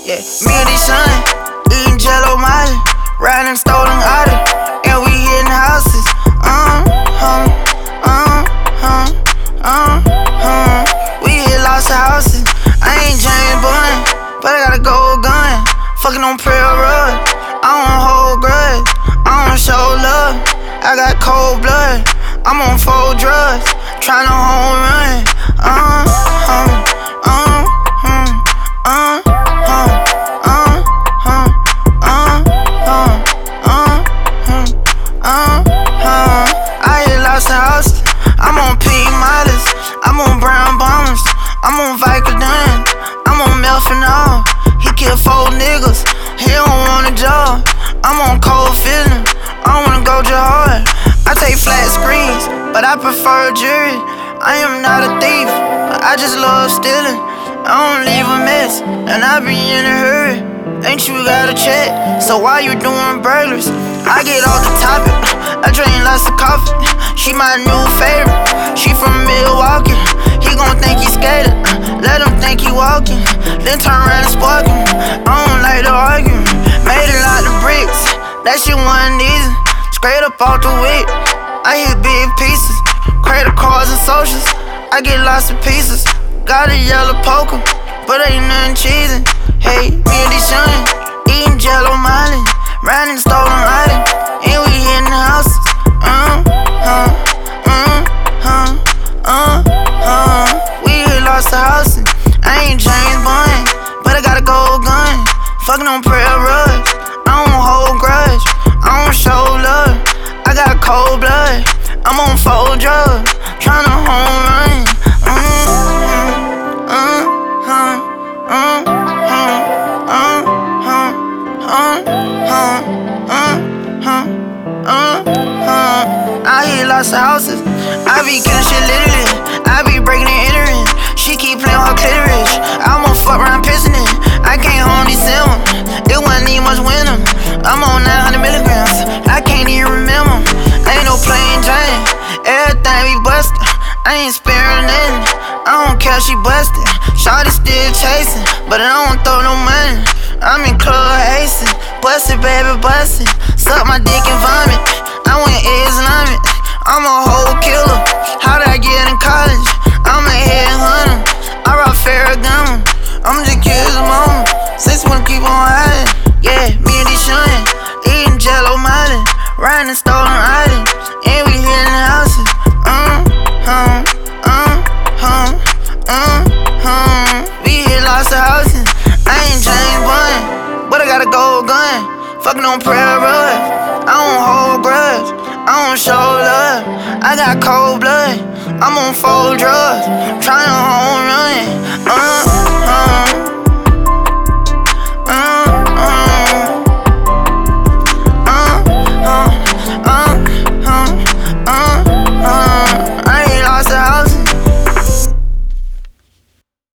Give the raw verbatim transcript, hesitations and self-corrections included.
Yeah, me and these son, eating Jello Molly, riding stolen Audi, and we hitting houses. Uh huh, uh huh, uh huh. We hit lots of houses. I ain't James Bond, but I got a gold gun. Fucking on prayer rug. I don't hold grudge. I don't show love. I got cold blood. I'm on four drugs, tryna home run. Uh huh, uh huh, uh huh, uh huh, uh huh, uh huh, uh huh. I hit lots of houses. I'm on P models. I'm on brown bombers. I'm on Vicodin. I'm on Melphenol. He killed four niggas. He don't want a job. I'm on cold feeling. I wanna go hard. I take flat screens, but I prefer jury. I am not a thief, but I just love stealing. I don't leave a mess, and I be in a hurry. Ain't you got a check? So why you doing burglars? I get off the topic. I drink lots of coffee. She my new favorite. She from Milwaukee. He gon' think he skated. Let him think he walking. Then turn around and spark him. I don't like to argue. Made a lot of bricks. That shit wasn't easy. Straight up off the whip. I hit big pieces. Credit cards and socials. I get lots of pieces. Got a yellow poker, but ain't nothing cheesy. Hey, me and these young, eating Jello Molly, riding stolen Audi, and we hitting houses. Uh huh, uh huh, uh huh. We hit lots of houses. I ain't James Bond, but I got a gold gun. Fucking on prayer rugs. I don't hold grudge. I don't show love. I got cold blood. I'm on four drugs, tryna home run. Uh huh, uh huh, uh huh, uh huh, uh huh, uh huh, uh huh. I hit lots of houses. I be killing shit literally. I be breaking and entering. She keep playing her clitoris. I'ma fuck around pissing it. I can't hold these seven. It wasn't even much winter. I'm on nine hundred milligrams. I can't even remember. Ain't no plain Jane. Everything be busted. I ain't sparing nothing. I don't care she busted. Shawty still chasing, but I don't throw no money. I'm in club hasting. Bust it, baby, bust it. Suck my dick and vomit. I went Islamic. I'm a whole killer. How did I get in college? I'm a headhunter. I rock Ferragamo. I'm just kidding, mama. Since wanna keep on hiding. Yeah, me and these young, eating Jello Molly, riding stolen Audi, and we hitting houses. Uh huh, uh huh, uh huh. We hit lots of houses. I ain't James Bond, but I got a gold gun. Fucking on prayer rug. I don't hold grudge. I don't show love. I got cold blood. I'm on four drugs, tryna home run. Uh.